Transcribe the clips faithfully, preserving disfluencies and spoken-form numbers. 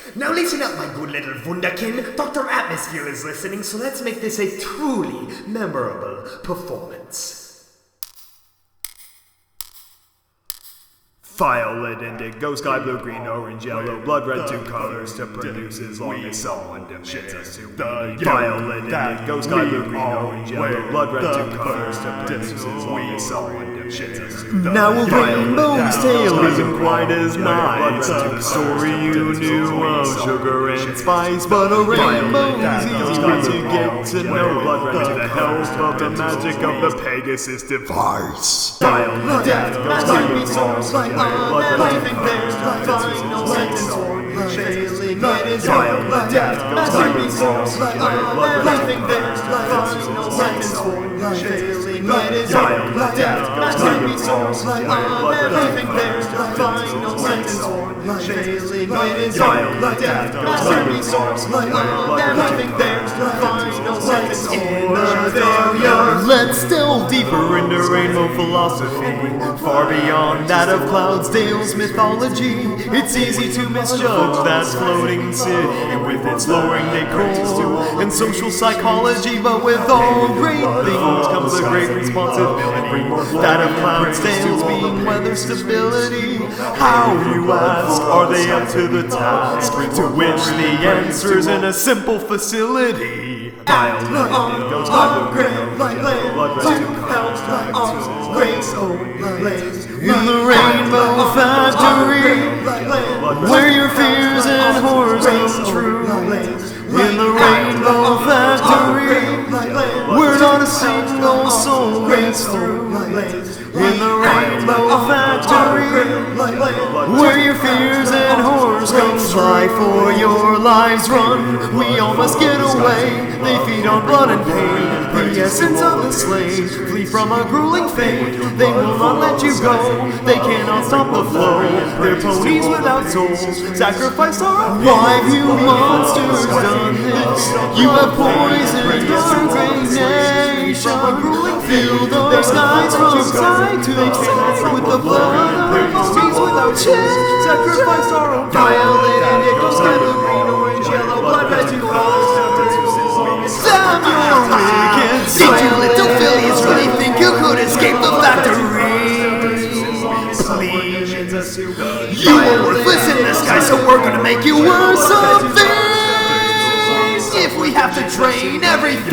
Now listen up, my good little wunderkind. Doctor Atmosphere is listening, so let's make this a truly memorable performance. Violet, indigo, sky blue, green, orange, yellow, blood red, two colors to produce as long as someone demands to be. Violet, indigo, sky blue, green, orange, yellow, blood red, two colors to produce as long as someone demands to be. Now a rainbow's tale isn't quite as nice, a story you knew of sugar and spice, but a rainbow's easy to get to know with the help of the magic of the Pegasus device. Violet, Magic source like everything there's final sentence for failing it is violet death. Magic source like everything there's final sentence for failing it is violet death. Magic source like everything there's final sentence for failing it is violet death. Magic source like everything there's final sentence for failure. Let's delve deeper into rainbow philosophy, far beyond that of Cloudsdale's mythology. It's easy to misjudge that floating city with its lowering decor and social psychology, but with all great things comes a great responsibility, that of Cloudsdale's being weather stability. How, you ask, are they up to the task? To which the answer's in a simple facility. Violet, indigo, sky blue, green, orange, yellow, blood red, two colors to produce as in the Rainbow Factory, where your fears and horrors come true. In the Rainbow Factory, where not a single soul gets through. In the Rainbow Factory, where your fears and horrors come try for your lives run. We all must get away. They feed on blood and pain, the essence of the slave. Flee from a grueling fate. They will not let you go. They cannot stop the flow. They're ponies without souls. Sacrifice our pain. Why have you monsters done this? You have poisoned our great nation. Fill those skies from side to side with the blood of ponies without change. Sacrifice our own violet, indigo, sky blue, green, orange, yellow, blood red, two colors. Damn, you're wicked. Did you little Phillies really think you could escape the factory? Please, you are worthless in this guy, so we're gonna make you worse something. If we have to drain everything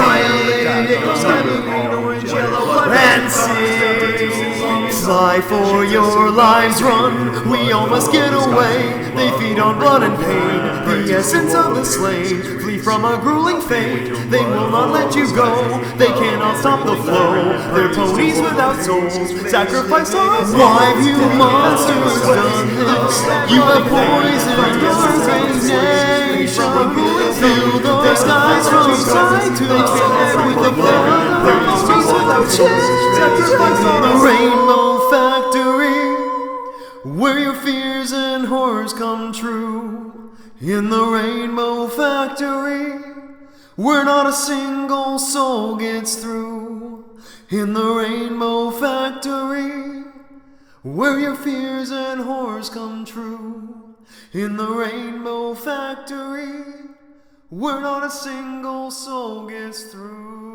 and sing, fly for your lives, run. We all must get away. They feed on blood and pain, the essence of the slave. Flee from a grueling fate. They will not let you go. They cannot stop the flow. They're ponies without souls. Sacrifice our souls. Why have you monsters done this? You have poisoned our great nation. Fill those skies from side to side with the blood of ponies without change. Sacrifice our the Rainbow Factory, where your fears and horrors come true. In the Rainbow Factory, where not a single soul gets through. In the Rainbow Factory, where your fears and horrors come true. In the Rainbow Factory, where not a single soul gets through.